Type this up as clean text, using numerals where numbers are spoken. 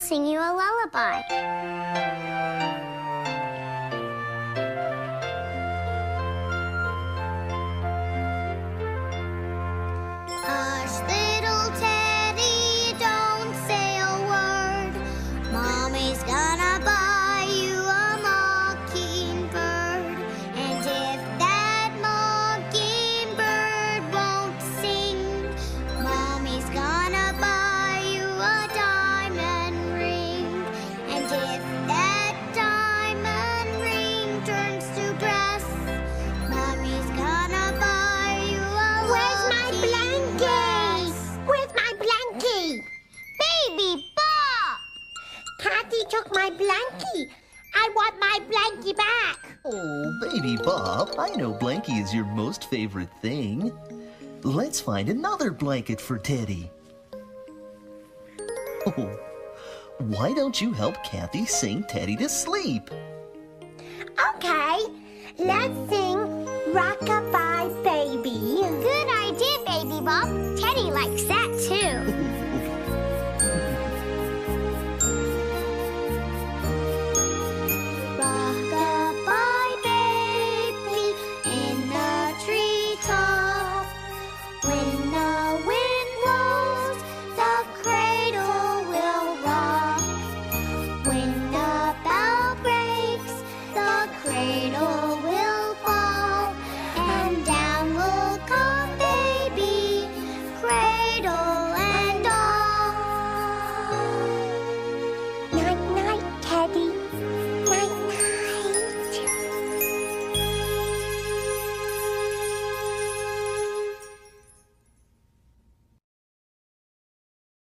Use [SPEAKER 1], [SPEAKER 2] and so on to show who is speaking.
[SPEAKER 1] sing you a lullaby. Hush, little Teddy, don't say a word. Mommy's gonna buy you a mockingbird. And if that mockingbird won't sing, Mommy's gonna buy you a diamond ring. And if that diamond ring turns to brass, Mommy's gonna buy you a
[SPEAKER 2] Where's my
[SPEAKER 1] lucky
[SPEAKER 2] blankie?
[SPEAKER 1] glass.
[SPEAKER 2] Where's my blankie?
[SPEAKER 1] Baby Bop!
[SPEAKER 2] Cathy took my blankie. I want my blankie back.
[SPEAKER 3] Oh, Baby Bob, I know Blankie is your most favorite thing. Let's find another blanket for Teddy. Oh, why don't you help Cathy sing Teddy to sleep?
[SPEAKER 2] Okay, let's sing Rock-a-bye Baby.
[SPEAKER 1] Good idea, Baby Bop. Teddy likes that